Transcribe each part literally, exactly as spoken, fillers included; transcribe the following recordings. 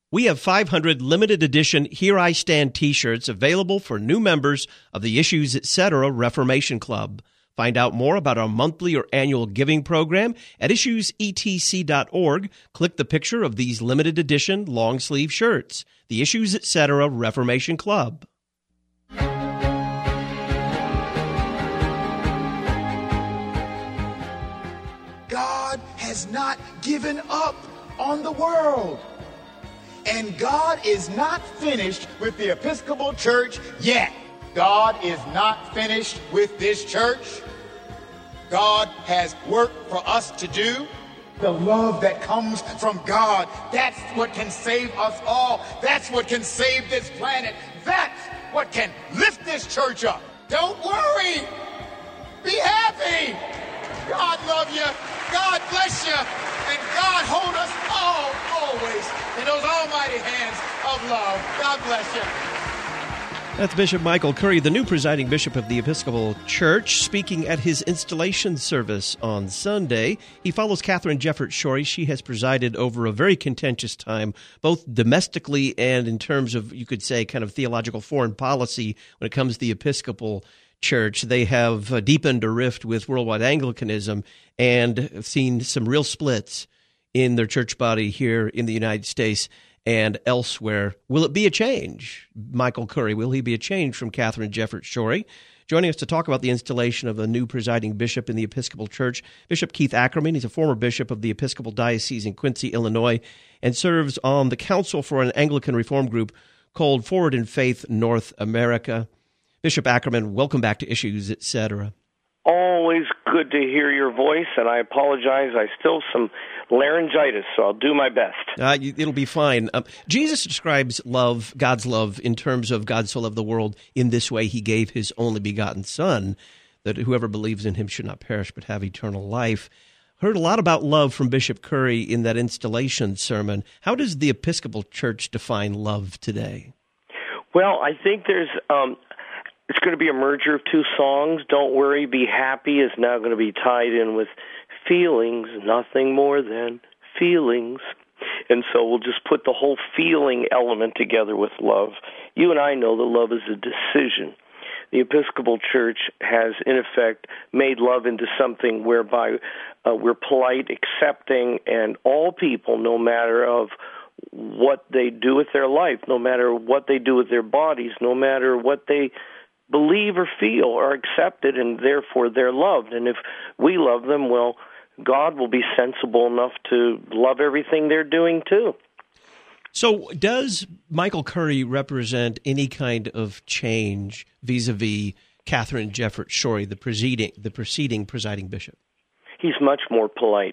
We have five hundred limited edition Here I Stand t-shirts available for new members of the Issues Etc. Reformation Club. Find out more about our monthly or annual giving program at issues e t c dot org. Click the picture of these limited edition long sleeve shirts. The Issues Etc. Reformation Club. God has not given up on the world. And God is not finished with the Episcopal Church yet. God is not finished with this church. God has work for us to do. The love that comes from God, that's what can save us all. That's what can save this planet. That's what can lift this church up. Don't worry. Be happy. God love you. God bless you. And God hold us all, always, in those almighty hands of love. God bless you. That's Bishop Michael Curry, the new presiding bishop of the Episcopal Church, speaking at his installation service on Sunday. He follows Katharine Jefferts Schori. She has presided over a very contentious time, both domestically and in terms of, you could say, kind of theological foreign policy when it comes to the Episcopal Church. They have uh, deepened a rift with worldwide Anglicanism and have seen some real splits in their church body here in the United States and elsewhere. Will it be a change? Michael Curry, will he be a change from Katharine Jefferts Schori? Joining us to talk about the installation of a new presiding bishop in the Episcopal Church, Bishop Keith Ackerman. He's a former bishop of the Episcopal Diocese in Quincy, Illinois, and serves on the council for an Anglican reform group called Forward in Faith North America. Bishop Ackerman, welcome back to Issues, et cetera. Always good to hear your voice, and I apologize. I still some laryngitis, so I'll do my best. Uh, it'll be fine. Um, Jesus describes love, God's love, in terms of God so loved the world in this way. He gave his only begotten Son, that whoever believes in him should not perish but have eternal life. Heard a lot about love from Bishop Curry in that installation sermon. How does the Episcopal Church define love today? Well, I think there's... Um, It's going to be a merger of two songs. Don't Worry, Be Happy is now going to be tied in with feelings, nothing more than feelings. And so we'll just put the whole feeling element together with love. You and I know that love is a decision. The Episcopal Church has, in effect, made love into something whereby uh, we're polite, accepting, and all people, no matter of what they do with their life, no matter what they do with their bodies, no matter what they believe or feel are accepted, and therefore they're loved. And if we love them, well, God will be sensible enough to love everything they're doing too. So does Michael Curry represent any kind of change vis-a-vis Katharine Jefferts Schori, the preceding, the preceding presiding bishop? He's much more polite.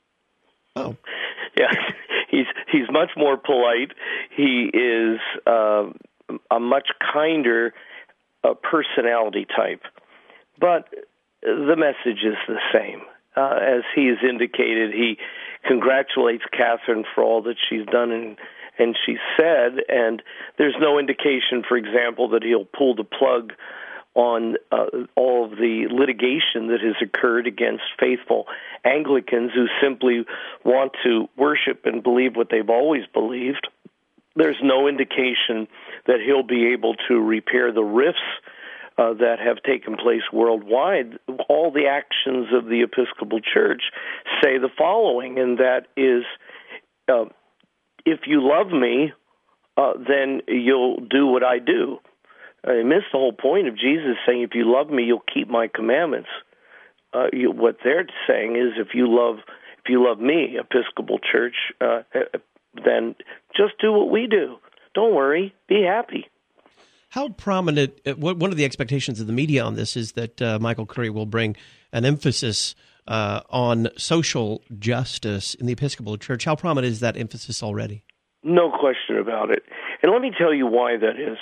Oh. Yeah, he's he's much more polite. He is uh, a much kinder a personality type, but the message is the same. Uh, as he has indicated, he congratulates Katharine for all that she's done and, and she said, and there's no indication, for example, that he'll pull the plug on uh, all of the litigation that has occurred against faithful Anglicans who simply want to worship and believe what they've always believed. There's no indication that he'll be able to repair the rifts uh, that have taken place worldwide. All the actions of the Episcopal Church say the following, and that is, uh, if you love me, uh, then you'll do what I do. I miss the whole point of Jesus saying, if you love me, you'll keep my commandments. Uh, you, what they're saying is, if you love, if you love me, Episcopal Church, uh, then just do what we do. Don't worry. Be happy. How prominent, one of the expectations of the media on this is that uh, Michael Curry will bring an emphasis uh, on social justice in the Episcopal Church. How prominent is that emphasis already? No question about it. And let me tell you why that is.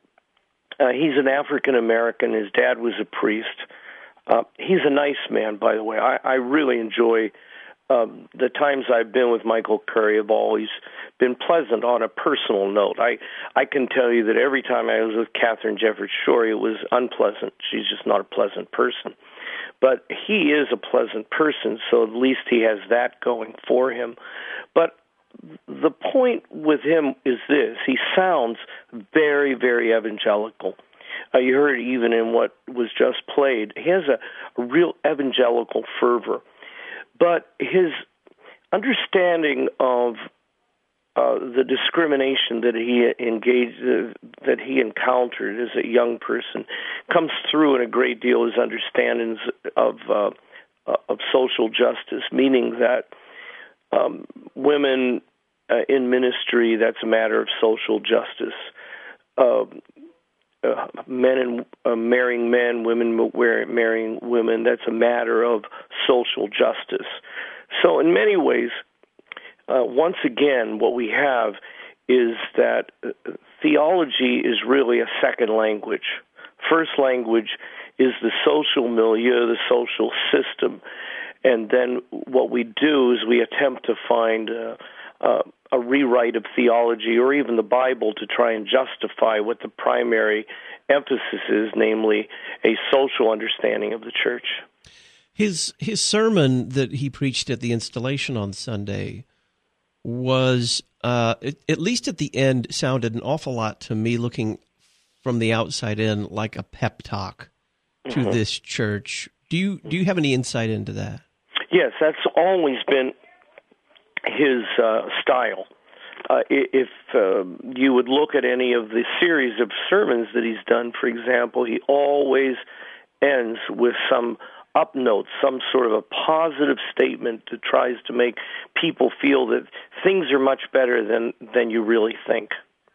Uh, he's an African-American. His dad was a priest. Uh, he's a nice man, by the way. I, I really enjoy Um, the times I've been with Michael Curry have always been pleasant on a personal note. I, I can tell you that every time I was with Katharine Jefferts Schori, it was unpleasant. She's just not a pleasant person. But he is a pleasant person, so at least he has that going for him. But the point with him is this: he sounds very, very evangelical. Uh, you heard it even in what was just played. He has a, a real evangelical fervor, but his understanding of uh, the discrimination that he engaged, uh, that he encountered as a young person, comes through in a great deal of his understandings of uh, of social justice, meaning that um, women uh, in ministry, that's a matter of social justice. Uh, uh, men and uh, marrying men, women marrying women, that's a matter of social justice. So in many ways, uh, once again, what we have is that uh, theology is really a second language. First language is the social milieu, the social system, and then what we do is we attempt to find uh, uh, a rewrite of theology or even the Bible to try and justify what the primary emphasis is, namely a social understanding of the church. His his sermon that he preached at the installation on Sunday was, uh, at least at the end, sounded an awful lot to me, looking from the outside in, like a pep talk to mm-hmm. this church. Do you do you have any insight into that? Yes, that's always been his uh, style. Uh, if uh, you would look at any of the series of sermons that he's done, for example, he always ends with some up note, some sort of a positive statement that tries to make people feel that things are much better than, than you really think.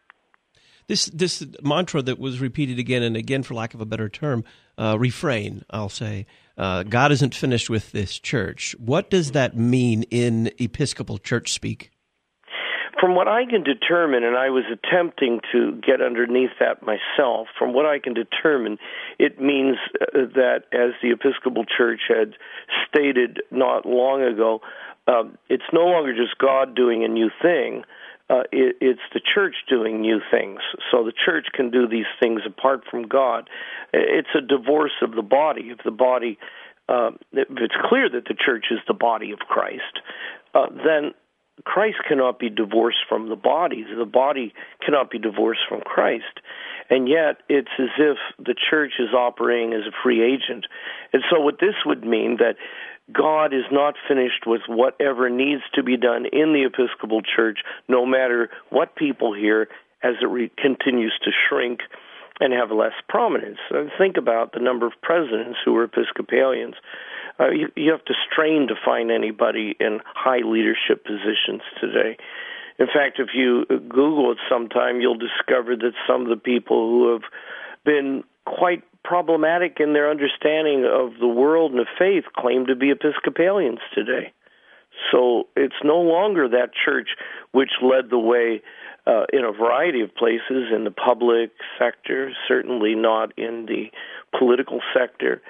This this mantra that was repeated again and again, for lack of a better term, uh, refrain, I'll say, uh, God isn't finished with this church. What does that mean in Episcopal church speak? From what I can determine, and I was attempting to get underneath that myself, from what I can determine, it means that, as the Episcopal Church had stated not long ago, um, it's no longer just God doing a new thing. Uh, it, it's the church doing new things. So the church can do these things apart from God. It's a divorce of the body. If the body, uh, if it's clear that the church is the body of Christ, uh, then Christ cannot be divorced from the body. The body cannot be divorced from Christ. And yet, it's as if the church is operating as a free agent. And so what this would mean that God is not finished with whatever needs to be done in the Episcopal Church, no matter what people hear, as it re- continues to shrink and have less prominence. And think about the number of presidents who are Episcopalians. Uh, you, you have to strain to find anybody in high leadership positions today. In fact, if you Google it sometime, you'll discover that some of the people who have been quite problematic in their understanding of the world and of faith claim to be Episcopalians today. So it's no longer that church which led the way uh, in a variety of places, in the public sector, certainly not in the political sector.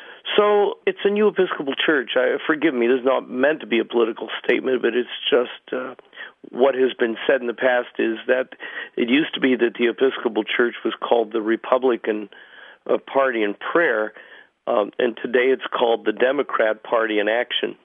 So it's a new Episcopal church. I, forgive me, this is not meant to be a political statement, but it's just uh, what has been said in the past is that it used to be that the Episcopal Church was called the Republican uh, Party in prayer, um, and today it's called the Democrat Party in action.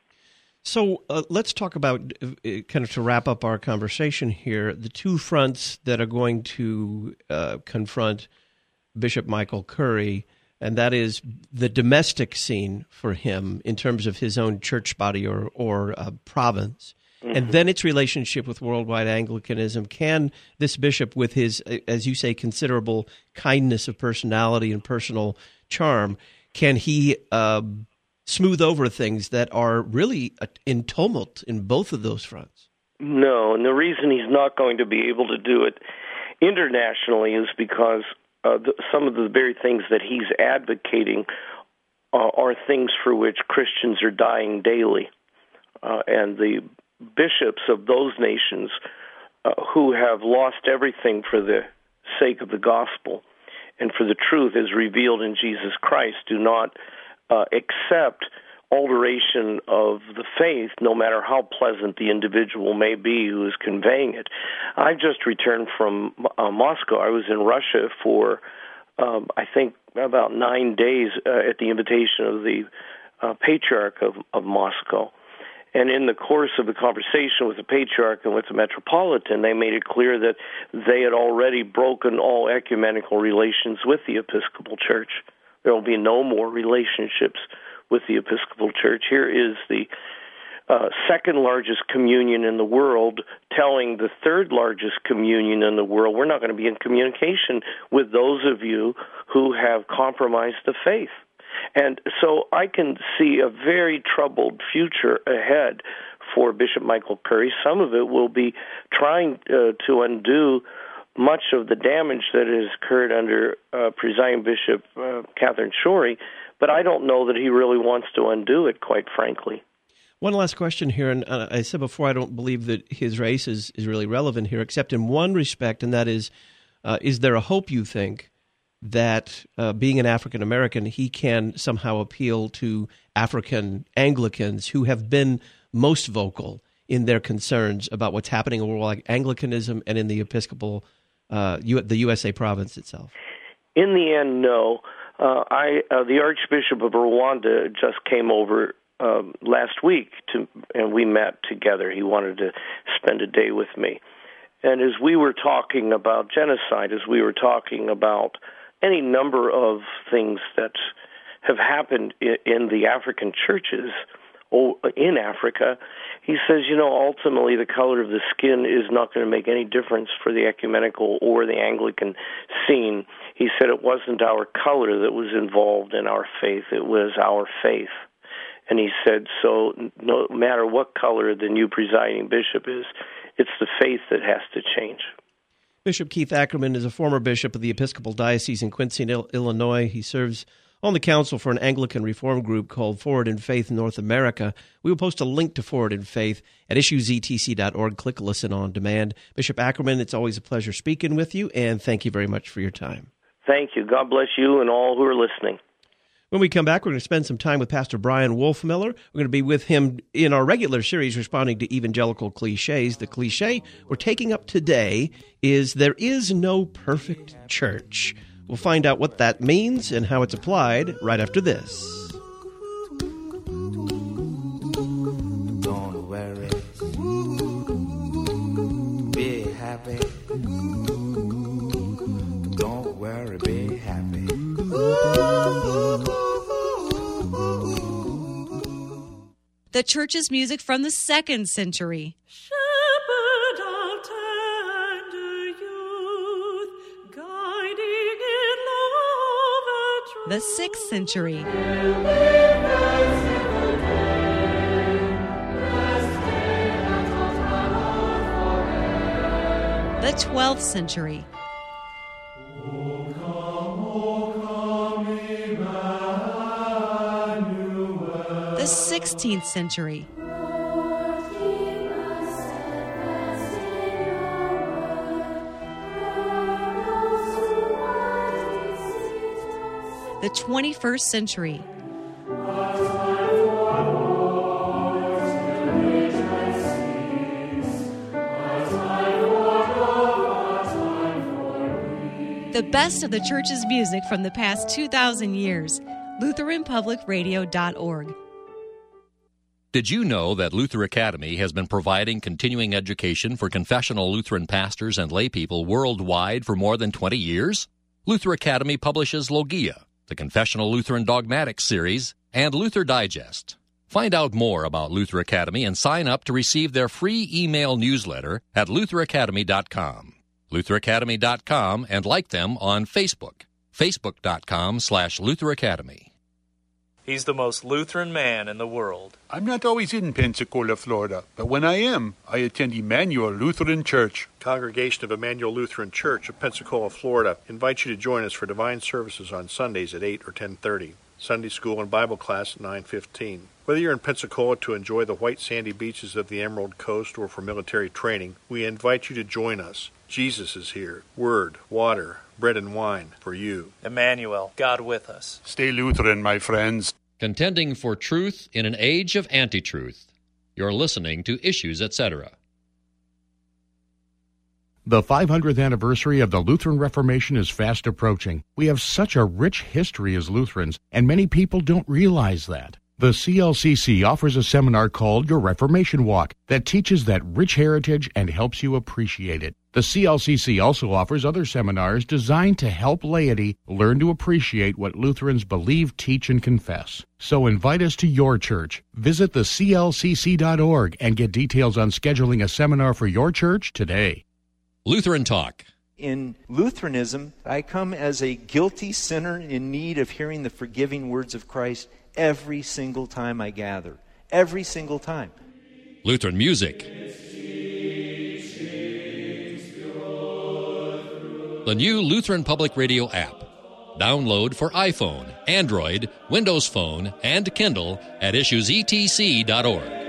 So uh, let's talk about, uh, kind of to wrap up our conversation here, the two fronts that are going to uh, confront Bishop Michael Curry, and that is the domestic scene for him in terms of his own church body or, or uh, province, mm-hmm. and then its relationship with worldwide Anglicanism. Can this bishop, with his, as you say, considerable kindness of personality and personal charm, can he uh, smooth over things that are really in tumult in both of those fronts? No, and the reason he's not going to be able to do it internationally is because Uh, the, some of the very things that he's advocating uh, are things for which Christians are dying daily. Uh, and the bishops of those nations uh, who have lost everything for the sake of the gospel and for the truth as revealed in Jesus Christ do not uh, accept alteration of the faith, no matter how pleasant the individual may be who is conveying it. I just returned from uh, Moscow. I was in Russia for, um, I think, about nine days uh, at the invitation of the uh, Patriarch of, of Moscow. And in the course of the conversation with the patriarch and with the metropolitan, they made it clear that they had already broken all ecumenical relations with the Episcopal Church. There will be no more relationships with the Episcopal Church. Here is the uh, second largest communion in the world telling the third largest communion in the world, we're not going to be in communication with those of you who have compromised the faith. And so I can see a very troubled future ahead for Bishop Michael Curry. Some of it will be trying uh, to undo much of the damage that has occurred under uh, presiding Bishop uh, Catherine Shorey, but I don't know that he really wants to undo it, quite frankly. One last question here, and uh, I said before I don't believe that his race is, is really relevant here, except in one respect, and that is, uh, is there a hope, you think, that uh, being an African American, he can somehow appeal to African Anglicans who have been most vocal in their concerns about what's happening in world like Anglicanism and in the Episcopal, uh, U- the U S A province itself? In the end, no. Uh, I uh, the Archbishop of Rwanda just came over um, last week, to, and we met together. He wanted to spend a day with me. And as we were talking about genocide, as we were talking about any number of things that have happened in the African churches in Africa, he says, you know, ultimately the color of the skin is not going to make any difference for the ecumenical or the Anglican scene. He said it wasn't our color that was involved in our faith, it was our faith. And he said, so no matter what color the new presiding bishop is, it's the faith that has to change. Bishop Keith Ackerman is a former bishop of the Episcopal Diocese in Quincy, Illinois. He serves on the council for an Anglican reform group called Forward in Faith North America. We will post a link to Forward in Faith at issue z t c dot org. Click Listen on Demand. Bishop Ackerman, it's always a pleasure speaking with you, and thank you very much for your time. Thank you. God bless you and all who are listening. When we come back, we're going to spend some time with Pastor Brian Wolfmiller. We're going to be with him in our regular series responding to evangelical cliches. The cliche we're taking up today is there is no perfect church. We'll find out what that means and how it's applied right after this. Don't worry. Be happy. Don't worry, be happy. The church's music from the second century. Shepherd of tender youth, guiding in love and truth. The sixth century. The twelfth century. The sixteenth century. The twenty-first century. The best of the church's music from the past two thousand years. Lutheran Public Radio dot org. Did you know that Luther Academy has been providing continuing education for confessional Lutheran pastors and laypeople worldwide for more than twenty years? Luther Academy publishes Logia, the Confessional Lutheran Dogmatics series, and Luther Digest. Find out more about Luther Academy and sign up to receive their free email newsletter at Luther Academy dot com. Luther Academy dot com and like them on Facebook, Facebook dot com slash Luther Academy. He's the most Lutheran man in the world. I'm not always in Pensacola, Florida, but when I am, I attend Emmanuel Lutheran Church. Congregation of Emmanuel Lutheran Church of Pensacola, Florida invites you to join us for divine services on Sundays at eight or ten thirty. Sunday school and Bible class at nine fifteen. Whether you're in Pensacola to enjoy the white sandy beaches of the Emerald Coast or for military training, we invite you to join us. Jesus is here. Word, water, bread and wine for you. Emmanuel, God with us. Stay Lutheran, my friends. Contending for truth in an age of anti-truth. You're listening to Issues, et cetera. The five hundredth anniversary of the Lutheran Reformation is fast approaching. We have such a rich history as Lutherans, and many people don't realize that. The C L C C offers a seminar called Your Reformation Walk that teaches that rich heritage and helps you appreciate it. The C L C C also offers other seminars designed to help laity learn to appreciate what Lutherans believe, teach, and confess. So invite us to your church. Visit the C L C C dot org and get details on scheduling a seminar for your church today. Lutheran Talk. In Lutheranism, I come as a guilty sinner in need of hearing the forgiving words of Christ every single time I gather. Every single time. Lutheran Music. The new Lutheran Public Radio app. Download for iPhone, Android, Windows Phone, and Kindle at issues e t c dot org.